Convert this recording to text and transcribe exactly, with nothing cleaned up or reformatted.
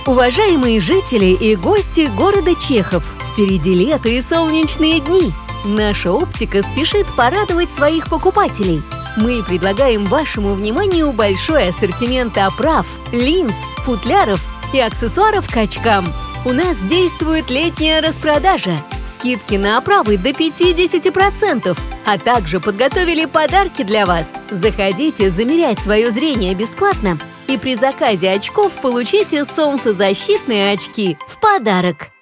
Уважаемые жители и гости города Чехов, впереди лето и солнечные дни. Наша оптика спешит порадовать своих покупателей. Мы предлагаем вашему вниманию большой ассортимент оправ, линз, футляров и аксессуаров к очкам. У нас действует летняя распродажа. Скидки на оправы до пятидесяти процентов, а также подготовили подарки для вас. Заходите замерять свое зрение бесплатно и при заказе очков получите солнцезащитные очки в подарок.